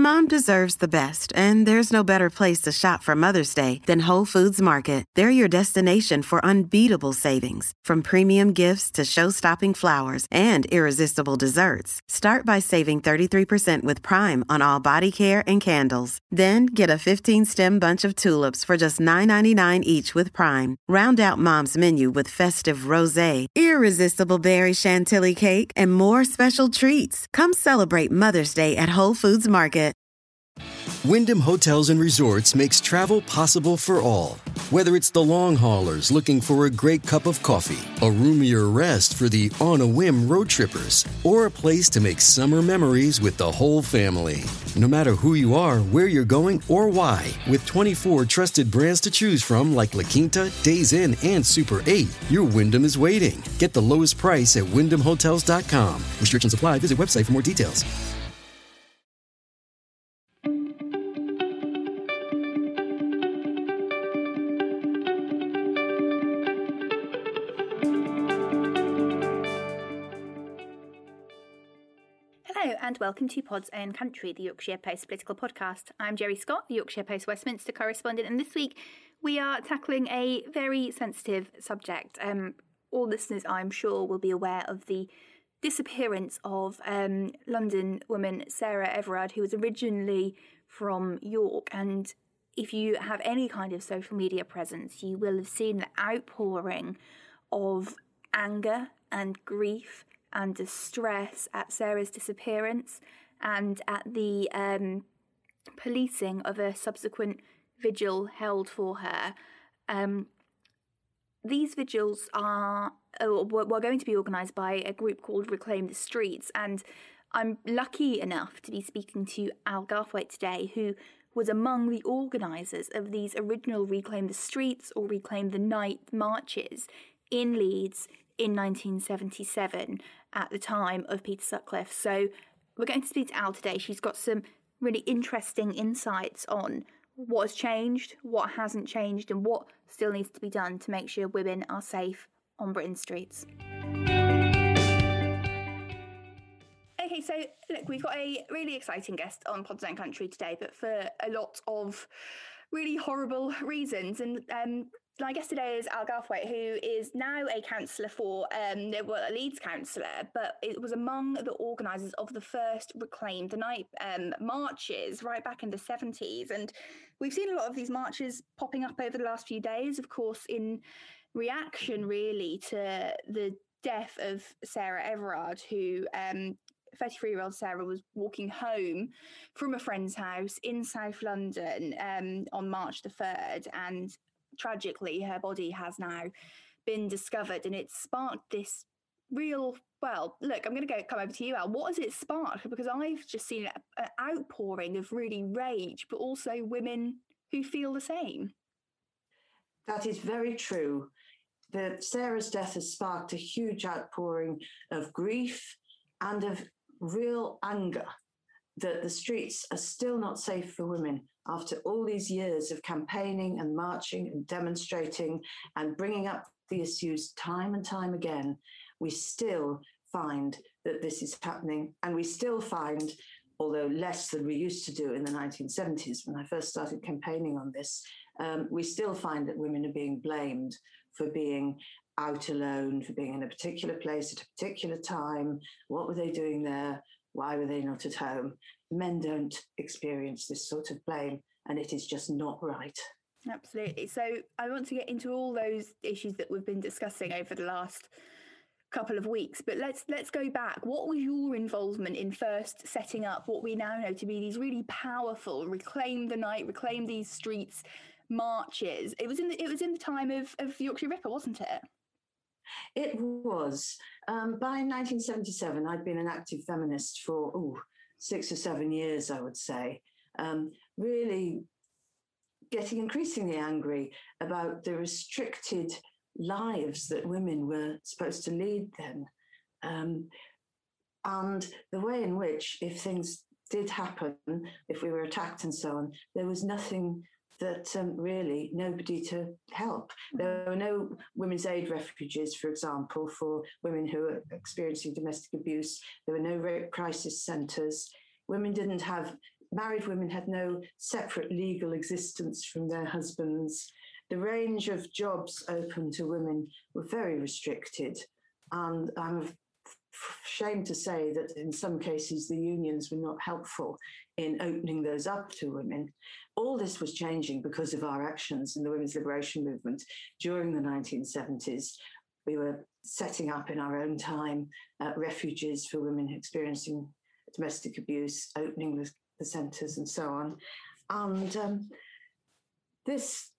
Mom deserves the best, and there's no better place to shop for Mother's Day than Whole Foods Market. They're your destination for unbeatable savings, from premium gifts to show-stopping flowers and irresistible desserts. Start by saving 33% with Prime on all body care and candles. Then get a 15-stem bunch of tulips for just $9.99 each with Prime. Round out Mom's menu with festive rosé, irresistible berry chantilly cake, and more special treats. Come celebrate Mother's Day at Whole Foods Market. Wyndham Hotels and Resorts makes travel possible for all. Whether it's the long haulers looking for a great cup of coffee, a roomier rest for the on-a-whim road trippers, or a place to make summer memories with the whole family. No matter who you are, where you're going, or why, with 24 trusted brands to choose from like La Quinta, Days Inn, and Super 8, your Wyndham is waiting. Get the lowest price at WyndhamHotels.com. Restrictions apply. Visit website for more details. Hello and welcome to Pod's Own Country, the Yorkshire Post political podcast. I'm Jerry Scott, the Yorkshire Post Westminster correspondent, and this week we are tackling a very sensitive subject. All listeners, I'm sure, will be aware of the disappearance of London woman Sarah Everard, who was originally from York, and if you have any kind of social media presence, you will have seen the outpouring of anger and grief and distress at Sarah's disappearance and at the policing of a subsequent vigil held for her. These vigils were going to be organised by a group called Reclaim the Streets, and I'm lucky enough to be speaking to Al Garthwaite today, who was among the organisers of these original Reclaim the Streets or Reclaim the Night marches in Leeds in 1977 at the time of Peter Sutcliffe. So we're going to speak to Al today. She's got some really interesting insights on what has changed, what hasn't changed, and what still needs to be done to make sure women are safe on Britain's streets. Okay, so look, we've got a really exciting guest on Pod's Own Country today, but for a lot of really horrible reasons. And my guest today is Al Garthwaite, who is now a councillor for, a Leeds councillor, but it was among the organisers of the first Reclaim the Night marches right back in the 70s. And we've seen a lot of these marches popping up over the last few days, of course, in reaction really to the death of Sarah Everard, who 33-year-old Sarah was walking home from a friend's house in South London on March the 3rd, and tragically her body has now been discovered, and it sparked this real, well, look, I'm going to come over to you, Al. What has it sparked? Because I've just seen an outpouring of really rage, but also women who feel the same. That is very true. Sarah's death has sparked a huge outpouring of grief and of real anger that the streets are still not safe for women after all these years of campaigning and marching and demonstrating and bringing up the issues time and time again. We still find that this is happening, and we still find, although less than we used to do in the 1970s when I first started campaigning on this, we still find that women are being blamed for being out alone, for being in a particular place at a particular time. What were they doing there? Why were they not at home? Men don't experience this sort of blame, and it is just not right. Absolutely. So I want to get into all those issues that we've been discussing over the last couple of weeks, but let's go back. What was your involvement in first setting up what we now know to be these really powerful Reclaim the Night, Reclaim These Streets marches? It was in the time of Yorkshire Ripper, wasn't it? It was. By 1977, I'd been an active feminist for 6 or 7 years, I would say, really getting increasingly angry about the restricted lives that women were supposed to lead then. And the way in which, if things did happen, if we were attacked and so on, there was nothing that really nobody to help. There were no women's aid refuges, for example, for women who were experiencing domestic abuse. There were no rape crisis centres. Women didn't have married women had no separate legal existence from their husbands. The range of jobs open to women were very restricted. And I'm ashamed to say that in some cases, the unions were not helpful in opening those up to women. All this was changing because of our actions in the women's liberation movement during the 1970s. We were setting up in our own time refuges for women experiencing domestic abuse, opening the centres and so on. And this,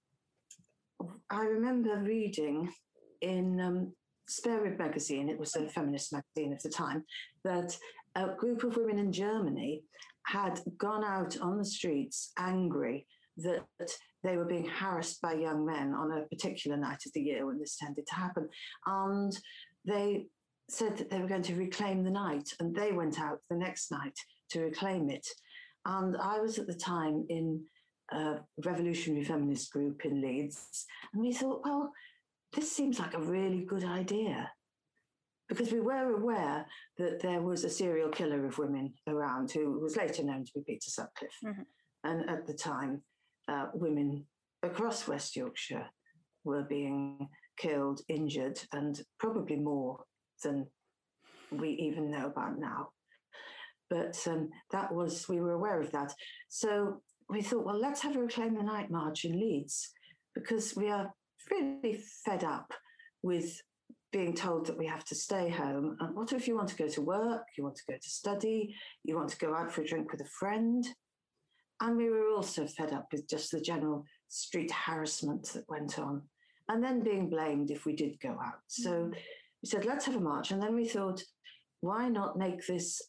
I remember reading in Spare Rib magazine, it was a feminist magazine of the time, that a group of women in Germany had gone out on the streets angry that they were being harassed by young men on a particular night of the year when this tended to happen. And they said that they were going to reclaim the night, and they went out the next night to reclaim it. And I was at the time in a revolutionary feminist group in Leeds, and we thought, well, this seems like a really good idea, because we were aware that there was a serial killer of women around who was later known to be Peter Sutcliffe. Mm-hmm. And at the time, women across West Yorkshire were being killed, injured, and probably more than we even know about now. But we were aware of that. So we thought, well, let's have a Reclaim the Night march in Leeds, because we are really fed up with being told that we have to stay home. And what if you want to go to work, you want to go to study, you want to go out for a drink with a friend? And we were also fed up with just the general street harassment that went on, and then being blamed if we did go out. So we said, let's have a march. And then we thought, why not make this,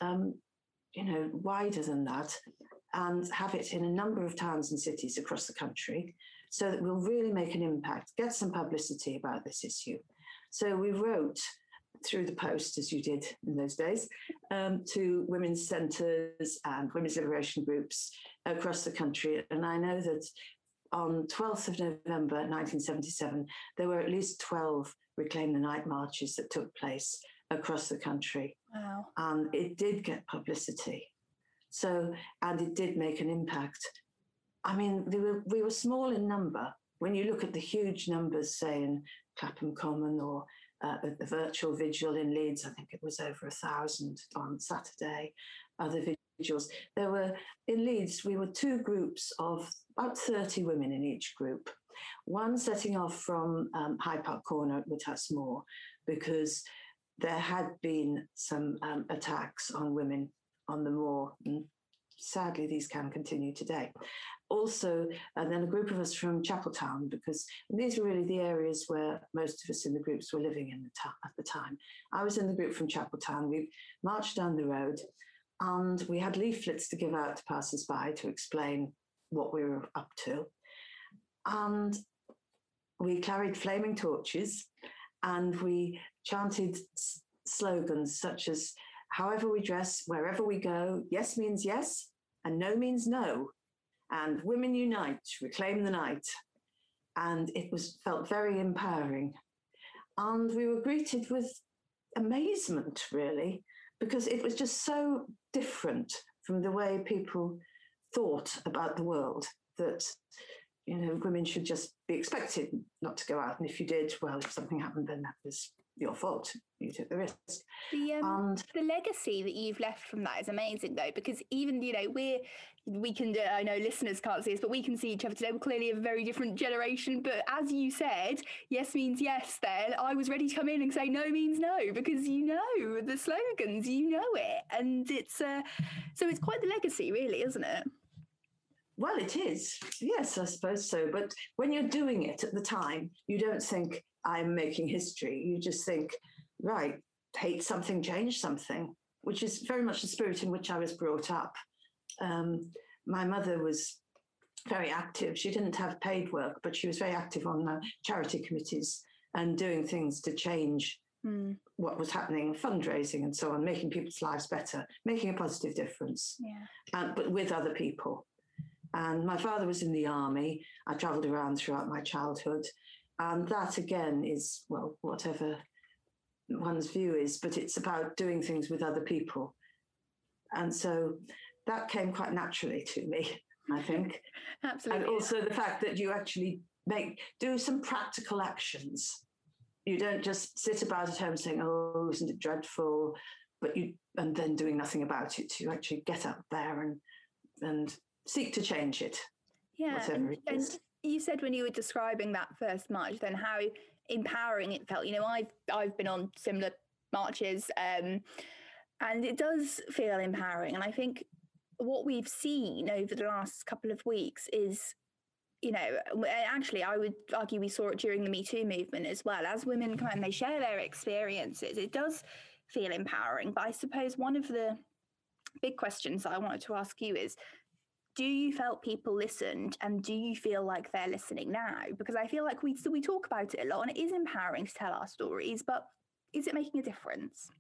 wider than that, and have it in a number of towns and cities across the country, so that we'll really make an impact, get some publicity about this issue. So we wrote through the post, as you did in those days, to women's centres and women's liberation groups across the country. And I know that on 12th of November 1977, there were at least 12 Reclaim the Night marches that took place across the country. Wow. And it did get publicity. So, and it did make an impact. I mean, we were small in number. When you look at the huge numbers, say, in Clapham Common or the virtual vigil in Leeds, I think it was over 1,000 on Saturday, other vigils. In Leeds, we were two groups of about 30 women in each group. One setting off from Hyde Park Corner at Woodhouse Moor, because there had been some attacks on women on the moor, and sadly these can continue today. Also, and then a group of us from Chapeltown, because these were really the areas where most of us in the groups were living at the time. I was in the group from Chapeltown. We marched down the road, and we had leaflets to give out to passers-by to explain what we were up to. And we carried flaming torches, and we chanted slogans such as, however we dress, wherever we go, yes means yes, and no means no. And women unite, reclaim the night. And it felt very empowering. And we were greeted with amazement, really, because it was just so different from the way people thought about the world, that, women should just be expected not to go out. And if you did, well, if something happened, then that was your fault. You took the risk. The legacy that you've left from that is amazing, though, because even, we can, I know listeners can't see us, but we can see each other today. We're clearly a very different generation. But as you said, yes means yes then. I was ready to come in and say no means no, because the slogans, it. And it's, so it's quite the legacy, really, isn't it? Well, it is. Yes, I suppose so. But when you're doing it at the time, you don't think I'm making history. You just think, right, hate something, change something, which is very much the spirit in which I was brought up. My mother was very active. She didn't have paid work, but she was very active on charity committees and doing things to change what was happening, fundraising and so on, making people's lives better, making a positive difference, but with other people. And my father was in the army. I travelled around throughout my childhood. And that, again, is, well, whatever one's view is, but it's about doing things with other people. And so that came quite naturally to me, I think. Absolutely. And also the fact that you actually do some practical actions. You don't just sit about at home saying, oh, isn't it dreadful? And then doing nothing about it. You actually get up there and seek to change it. Yeah. Whatever it is. And you said when you were describing that first march, then how empowering it felt. I've been on similar marches, and it does feel empowering. And I think what we've seen over the last couple of weeks is, actually, I would argue we saw it during the Me Too movement as well. As women come out and they share their experiences, it does feel empowering. But I suppose one of the big questions that I wanted to ask you is, do you felt people listened, and do you feel like they're listening now? Because I feel like we talk about it a lot, and it is empowering to tell our stories, but is it making a difference?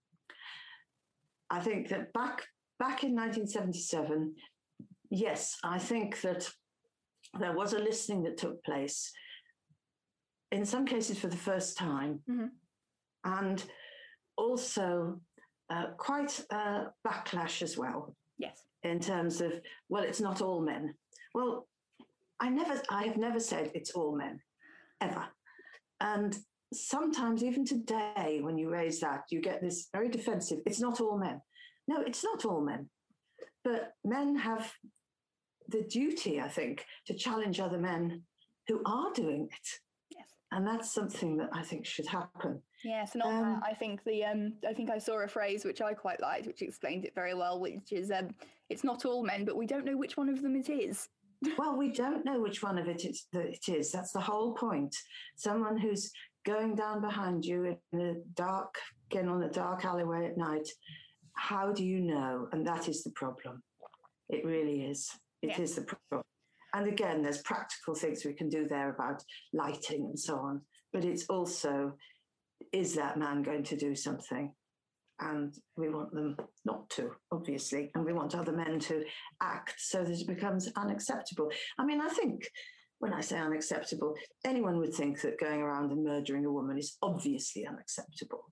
I think that back in 1977, yes, I think that there was a listening that took place, in some cases for the first time, and also quite a backlash as well. Yes. In terms of, well, it's not all men. Well, I have never said it's all men, ever. And sometimes even today, when you raise that, you get this very defensive, it's not all men. No, it's not all men. But men have the duty, I think, to challenge other men who are doing it. Yes. And that's something that I think should happen. Yes, and on that, I think I saw a phrase which I quite liked, which explained it very well, which is, it's not all men, but we don't know which one of them it is. Well, we don't know which one of it is. That's the whole point. Someone who's going down behind you in a dark alleyway at night, how do you know? And that is the problem. It really is. It is the problem. And again, there's practical things we can do there about lighting and so on. But it's also, is that man going to do something? And we want them not to, obviously. And we want other men to act so that it becomes unacceptable. I mean, I think when I say unacceptable, anyone would think that going around and murdering a woman is obviously unacceptable.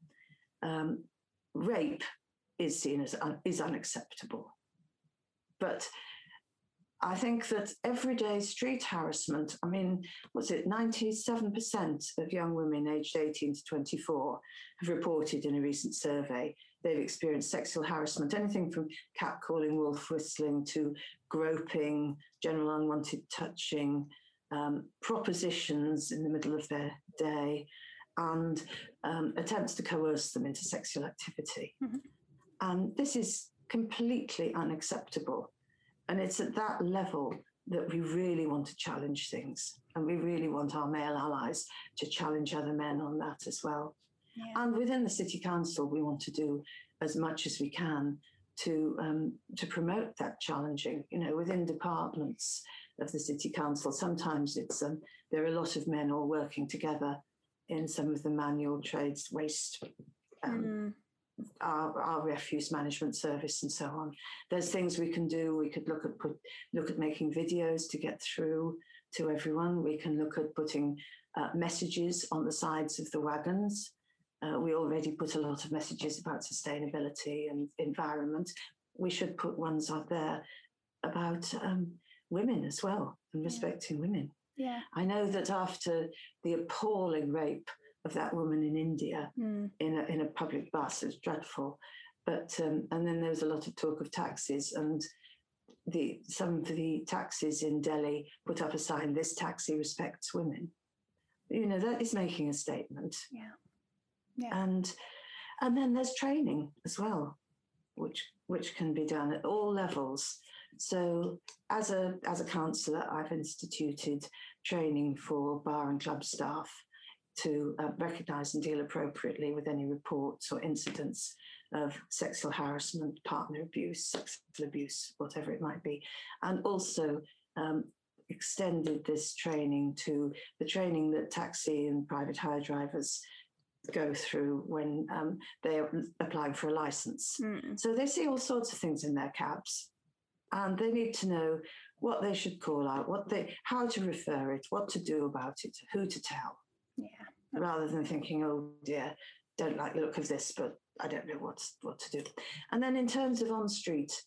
Rape is seen as is unacceptable. But I think that everyday street harassment, 97% of young women aged 18 to 24 have reported in a recent survey they've experienced sexual harassment, anything from catcalling, wolf whistling to groping, general unwanted touching, propositions in the middle of their day, and attempts to coerce them into sexual activity. Mm-hmm. And this is completely unacceptable. And it's at that level that we really want to challenge things. And we really want our male allies to challenge other men on that as well. Yeah. And within the City Council, we want to do as much as we can to promote that challenging. Within departments of the City Council, sometimes it's there are a lot of men all working together in some of the manual trades, waste, our refuse management service and so on. There's things we can do. We could look at making videos to get through to everyone. We can look at putting messages on the sides of the wagons. We already put a lot of messages about sustainability and environment. We should put ones out there about women as well and respecting women. Yeah. I know that after the appalling rape of that woman in India in a public bus, it was dreadful. But and then there was a lot of talk of taxis, and some of the taxis in Delhi put up a sign, "This taxi respects women." That is making a statement. Yeah. Yeah. And then there's training as well, which can be done at all levels. So as a councillor, I've instituted training for bar and club staff to recognise and deal appropriately with any reports or incidents of sexual harassment, partner abuse, sexual abuse, whatever it might be. And also extended this training to the training that taxi and private hire drivers go through when they're applying for a licence. So they see all sorts of things in their cabs, and they need to know what they should call out, how to refer it, what to do about it, who to tell. Yeah. Rather than thinking, oh dear, don't like the look of this, but I don't know what to do. And then in terms of on street,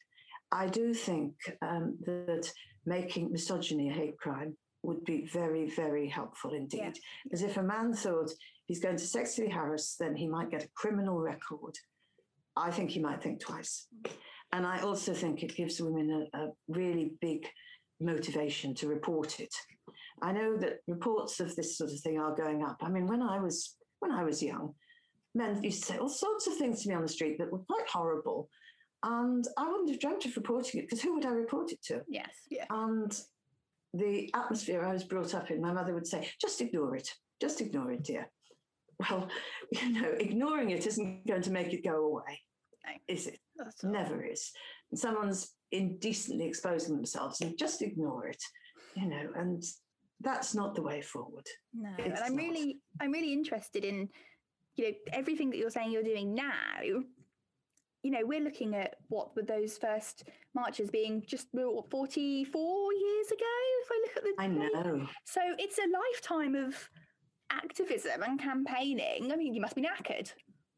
I do think that making misogyny a hate crime would be very, very helpful indeed. Because if a man thought he's going to sexually harass, then he might get a criminal record, I think he might think twice. And I also think it gives women a really big motivation to report it. I know that reports of this sort of thing are going up. I mean, when I was young, men used to say all sorts of things to me on the street that were quite horrible. And I wouldn't have dreamt of reporting it, because who would I report it to? Yes, yeah. And the atmosphere I was brought up in, my mother would say, just ignore it, dear. Well, ignoring it isn't going to make it go away, is it? Never is. And someone's indecently exposing themselves, and just ignore it, and that's not the way forward. No, and I'm really interested in, everything that you're saying you're doing now. We're looking at what were those first marches being just 44 years ago, if I look at the I know. So it's a lifetime of activism and campaigning. I mean, you must be knackered.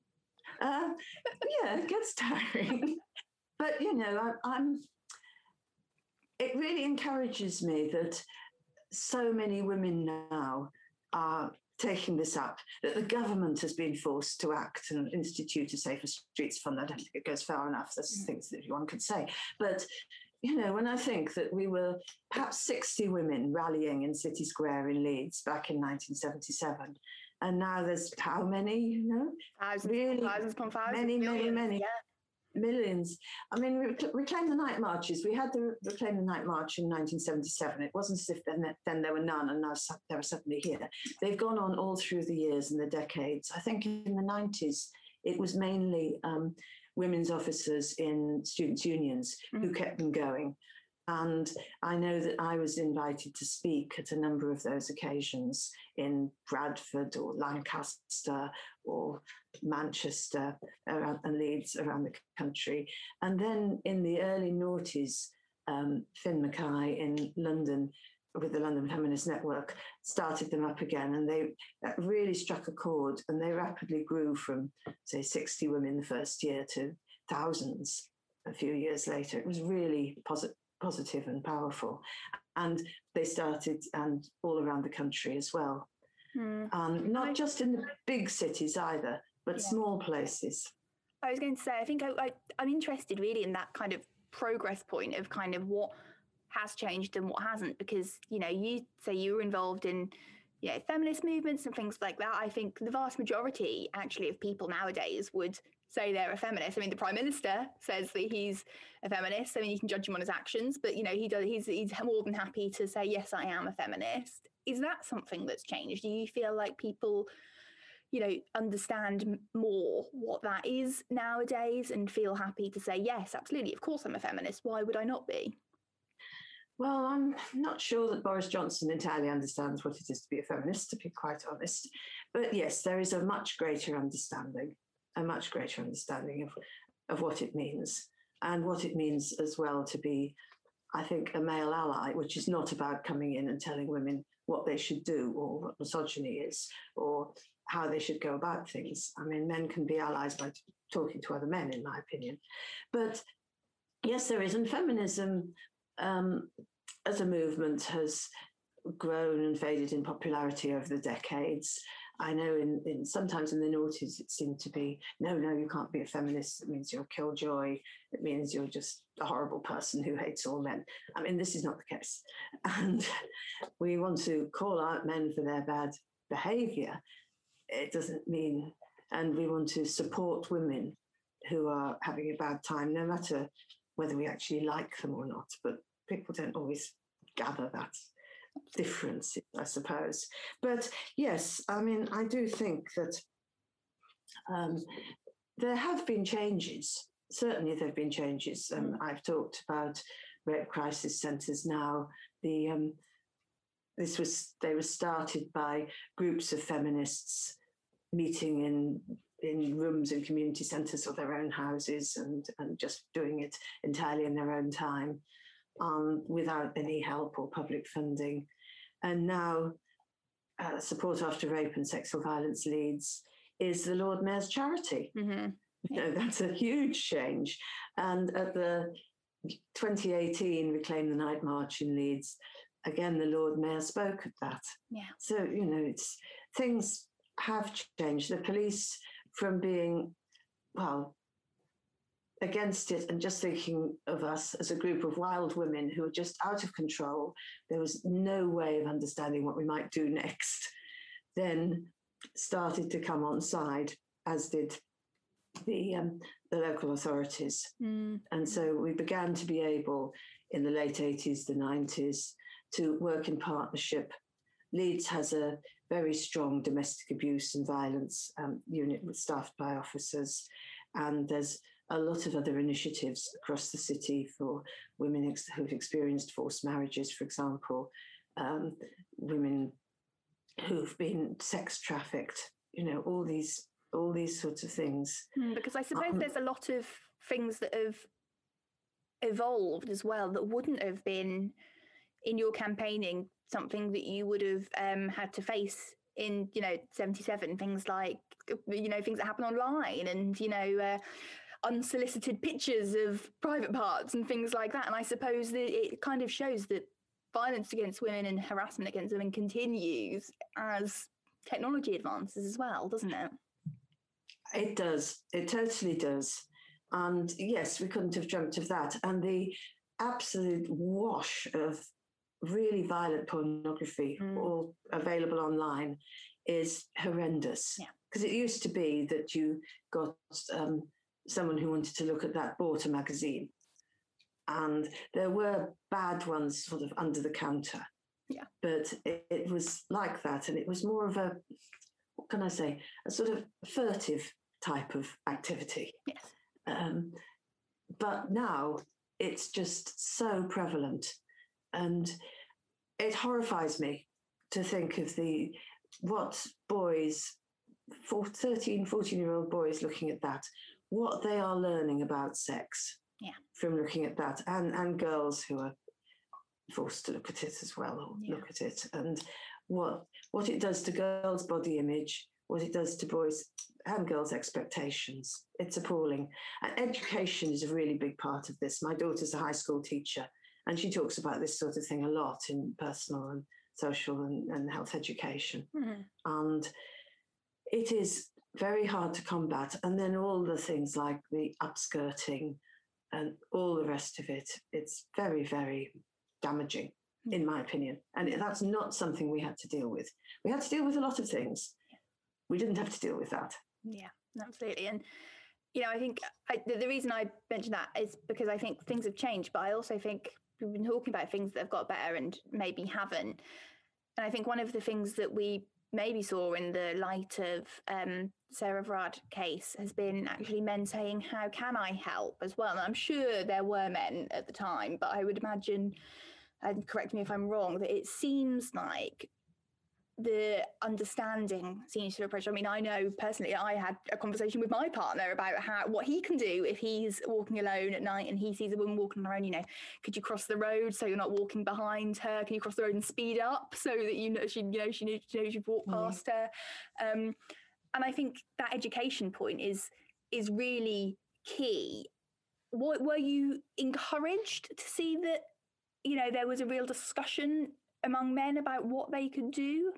Yeah, it gets tiring. But, it really encourages me that so many women now are taking this up, that the government has been forced to act and institute a Safer Streets Fund. I don't think it goes far enough. There's things that one could say. But, when I think that we were perhaps 60 women rallying in City Square in Leeds back in 1977, and now there's how many, Thousands upon thousands. Many. Yeah. Millions. I mean, Reclaim the Night marches. We had the Reclaim the Night march in 1977. It wasn't as if then there were none, and now there are suddenly here. They've gone on all through the years and the decades. I think in the 90s, it was mainly women's officers in students' unions who kept them going. And I know that I was invited to speak at a number of those occasions in Bradford or Lancaster or Manchester and Leeds around the country. And then in the early noughties, Finn Mackay in London with the London Feminist Network started them up again, and they really struck a chord, and they rapidly grew from, say, 60 women the first year to thousands a few years later. It was really positive and powerful, and they started and all around the country as well, not just in the big cities either, but small places. I was going to say, I think I'm interested really in that kind of progress point of kind of what has changed and what hasn't, because you say you were involved in feminist movements and things like that. I think the vast majority actually of people nowadays would say they're a feminist. I mean, the Prime Minister says that he's a feminist. I mean, you can judge him on his actions, but he's more than happy to say, yes, I am a feminist. Is that something that's changed? Do you feel like people, understand more what that is nowadays and feel happy to say, yes, absolutely, of course I'm a feminist. Why would I not be? Well, I'm not sure that Boris Johnson entirely understands what it is to be a feminist, to be quite honest. But yes, there is a much greater understanding of what it means, and what it means as well to be, I think, a male ally, which is not about coming in and telling women what they should do or what misogyny is or how they should go about things. I mean, men can be allies by talking to other men, in my opinion. But yes, there is. And feminism as a movement has grown and faded in popularity over the decades. I know in sometimes in the noughties it seemed to be, no, you can't be a feminist. It means you're a killjoy. It means you're just a horrible person who hates all men. I mean, this is not the case. And we want to call out men for their bad behavior. It doesn't mean, and we want to support women who are having a bad time, no matter whether we actually like them or not. But people don't always gather that difference, I suppose. But yes, I mean, I do think that there have been changes. Certainly there have been changes. I've talked about rape crisis centres now. They were started by groups of feminists meeting in rooms in community centres or their own houses and just doing it entirely in their own time, without any help or public funding. And now Support After Rape and Sexual Violence Leeds is the Lord Mayor's charity. Mm-hmm. That's a huge change. And at the 2018, Reclaim the Night March in Leeds. Again, the Lord Mayor spoke at that. Yeah. So, things have changed. The police, from being, against it and just thinking of us as a group of wild women who were just out of control, there was no way of understanding what we might do next, then started to come on side, as did the local authorities. And so we began to be able, in the late 80s, the 90s, to work in partnership. Leeds has a very strong domestic abuse and violence unit staffed by officers, and there's a lot of other initiatives across the city for women who've experienced forced marriages, for example, women who've been sex trafficked, all these sorts of things. Because I suppose there's a lot of things that have evolved as well that wouldn't have been in your campaigning something that you would have had to face in 77, things like things that happen online and unsolicited pictures of private parts and things like that. And I suppose that it kind of shows that violence against women and harassment against women continues as technology advances as well, doesn't it? It does. It totally does. And yes, we couldn't have dreamt of that. And the absolute wash of really violent pornography, all available online, is horrendous. Because it used to be that you got someone who wanted to look at that bought a magazine. And there were bad ones sort of under the counter. Yeah. But it was like that. And it was more of a, what can I say, a sort of furtive type of activity. Yes. But now it's just so prevalent. And it horrifies me to think of what boys, 13, 14-year-old boys looking at that, what they are learning about sex from looking at that, and girls who are forced to look at it as well, or look at it, and what it does to girls' body image, what it does to boys' and girls' expectations. It's appalling. And education is a really big part of this. My daughter's a high school teacher, and she talks about this sort of thing a lot in personal and social and health education. And it is very hard to combat. And then all the things like the upskirting and all the rest of it, it's very, very damaging, in my opinion. And that's not something we had to deal with. We had to deal with a lot of things. We didn't have to deal with that. Yeah, absolutely. And, I think the reason I mentioned that is because I think things have changed, but I also think we've been talking about things that have got better and maybe haven't. And I think one of the things that we maybe saw in the light of Sarah Vrad case has been actually men saying, how can I help as well? And I'm sure there were men at the time, but I would imagine, and correct me if I'm wrong, that it seems like the understanding seems to approach. I mean, I know personally I had a conversation with my partner about what he can do if he's walking alone at night and he sees a woman walking on her own. Could you cross the road so you're not walking behind her? Can you cross the road and speed up so that she knows you've walked past her? And I think that education point is really key. Were you encouraged to see that there was a real discussion among men about what they could do?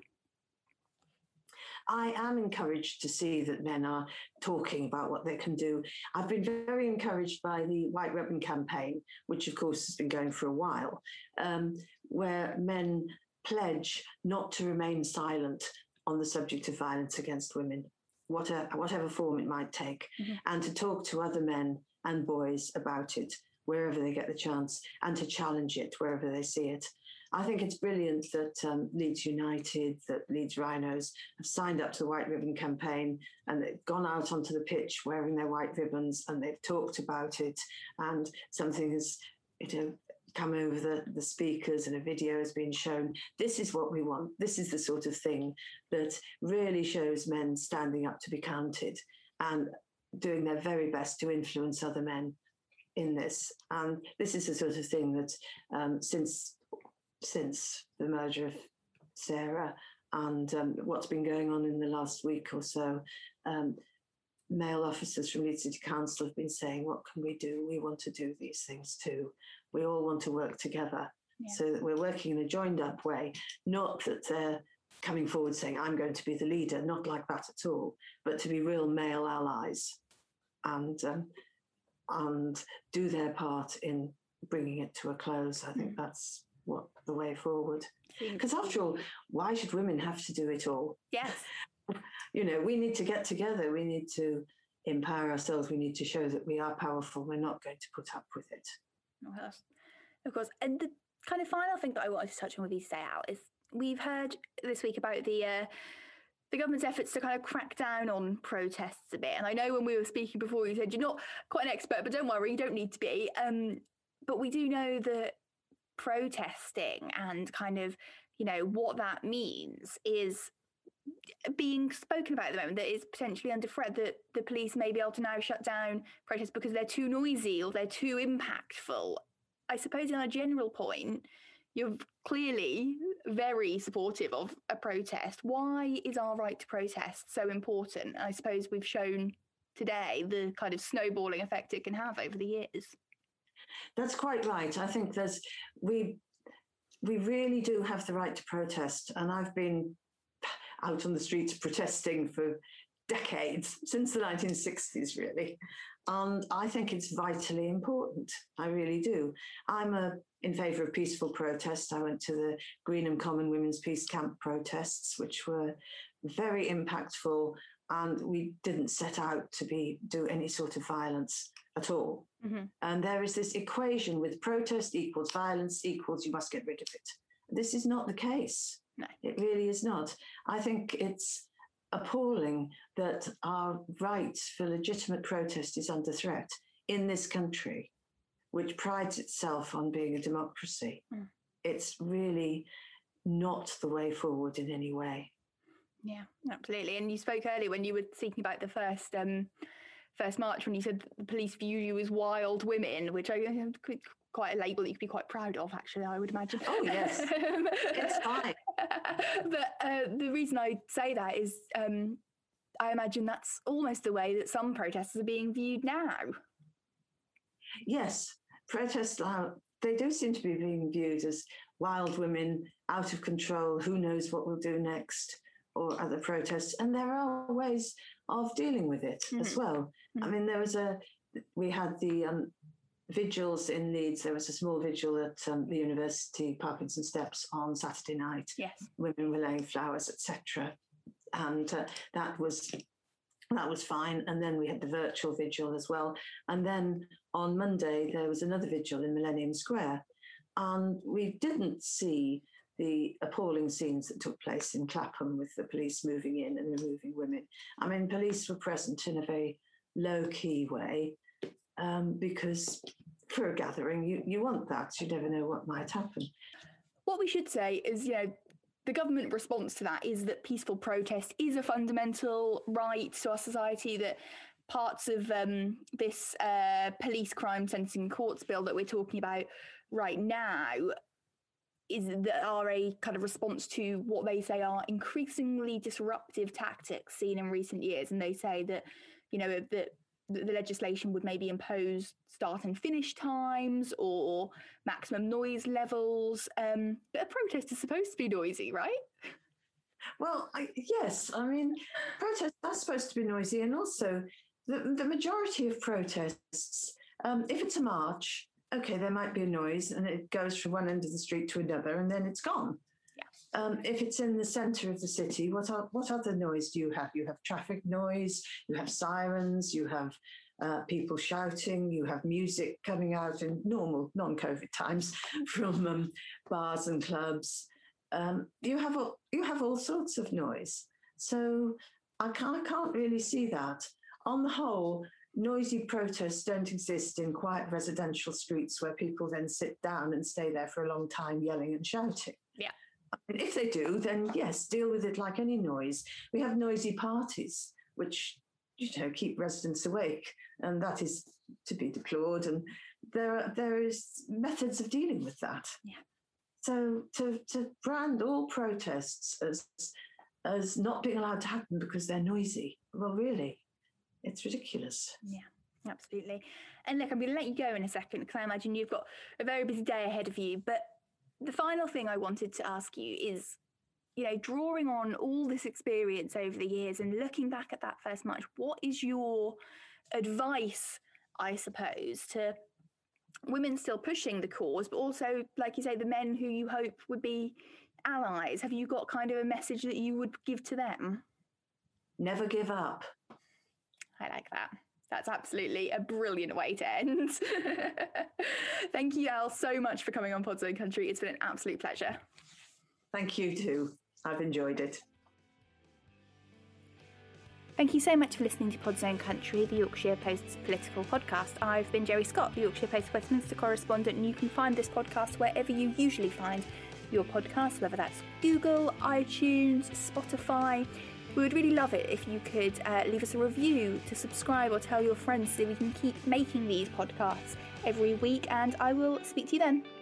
I am encouraged to see that men are talking about what they can do. I've been very encouraged by the White Ribbon campaign, which of course has been going for a while, where men pledge not to remain silent on the subject of violence against women, whatever form it might take, and to talk to other men and boys about it wherever they get the chance, and to challenge it wherever they see it. I think it's brilliant that Leeds United, that Leeds Rhinos have signed up to the White Ribbon campaign, and they've gone out onto the pitch wearing their white ribbons, and they've talked about it, and something has come over the speakers and a video has been shown. This is what we want. This is the sort of thing that really shows men standing up to be counted and doing their very best to influence other men in this. And this is the sort of thing that since the murder of Sarah and what's been going on in the last week or so, male officers from Leeds City Council have been saying, what can we do? We want to do these things too. We all want to work together. Yeah. So that we're working in a joined up way, not that they're coming forward saying, I'm going to be the leader, not like that at all, but to be real male allies and do their part in bringing it to a close. I think that's what the way forward. Because after all, why should women have to do it all? Yes. You know, we need to get together. We need to empower ourselves. We need to show that we are powerful. We're not going to put up with it. Well, of course. And the kind of final thing that I wanted to touch on with you today, Al, is we've heard this week about the government's efforts to kind of crack down on protests a bit. And I know when we were speaking before, you said you're not quite an expert, but don't worry, you don't need to be. But we do know that protesting and kind of, you know, what that means is being spoken about at the moment, that is potentially under threat, that the police may be able to now shut down protests because they're too noisy or they're too impactful. I suppose on a general point, you're clearly very supportive of a protest. Why is our right to protest so important? I suppose we've shown today the kind of snowballing effect it can have over the years. That's quite right. I think we really do have the right to protest. And I've been out on the streets protesting for decades, since the 1960s, really. And I think it's vitally important. I really do. I'm in favour of peaceful protest. I went to the Greenham Common Women's Peace Camp protests, which were very impactful, and we didn't set out to do any sort of violence at all. Mm-hmm. And there is this equation with protest equals violence equals you must get rid of it. This is not the case. No. It really is not. I think it's appalling that our right for legitimate protest is under threat in this country, which prides itself on being a democracy. Mm. It's really not the way forward in any way. Yeah, absolutely. And you spoke earlier when you were speaking about the first march, when you said the police view you as wild women, which I quite a label that you could be quite proud of, actually, I would imagine. Oh, yes. It's fine. But the reason I say that is I imagine that's almost the way that some protesters are being viewed now. Yes, protests, they do seem to be being viewed as wild women, out of control, who knows what we'll do next, or other protests. And there are ways of dealing with it as well. Mm-hmm. I mean, we had the vigils in Leeds. There was a small vigil at the University Parkinson Steps on Saturday night. Yes, women were laying flowers, etc., and that was fine. And then we had the virtual vigil as well. And then on Monday there was another vigil in Millennium Square, and we didn't see the appalling scenes that took place in Clapham with the police moving in and removing women. I mean, police were present in a very low-key way, because for a gathering, you want that. You never know what might happen. What we should say is, you know, the government response to that is that peaceful protest is a fundamental right to our society, that parts of this police crime sentencing courts bill that we're talking about right now are a kind of response to what they say are increasingly disruptive tactics seen in recent years. And they say that, you know, that the legislation would maybe impose start and finish times or maximum noise levels. But a protest is supposed to be noisy, right? Well, yes. I mean, protests are supposed to be noisy. And also, the majority of protests, if it's a march, okay, there might be a noise and it goes from one end of the street to another and then it's gone. Yeah. If it's in the centre of the city, what other noise do you have? You have traffic noise, you have sirens, you have people shouting, you have music coming out in normal, non-COVID times from bars and clubs. You have all sorts of noise. So I can't really see that. On the whole, noisy protests don't exist in quiet residential streets where people then sit down and stay there for a long time yelling and shouting. Yeah. And if they do, then yes, deal with it like any noise. We have noisy parties, which, you know, keep residents awake, and that is to be deplored. And there is methods of dealing with that. Yeah. So to brand all protests as not being allowed to happen because they're noisy, well, really, It's ridiculous. Yeah, absolutely. And look, I'm going to let you go in a second because I imagine you've got a very busy day ahead of you. But the final thing I wanted to ask you is, drawing on all this experience over the years and looking back at that first march, what is your advice, I suppose, to women still pushing the cause, but also, like you say, the men who you hope would be allies? Have you got kind of a message that you would give to them? Never give up. I like that. That's absolutely a brilliant way to end. Thank you, Al, so much for coming on Pod Zone Country. It's been an absolute pleasure. Thank you too. I've enjoyed it. Thank you so much for listening to Pod Zone Country, the Yorkshire Post's political podcast. I've been Jerry Scott, the Yorkshire Post Westminster correspondent, and you can find this podcast wherever you usually find your podcasts, whether that's Google, iTunes, Spotify. We would really love it if you could leave us a review, to subscribe or tell your friends so we can keep making these podcasts every week, and I will speak to you then.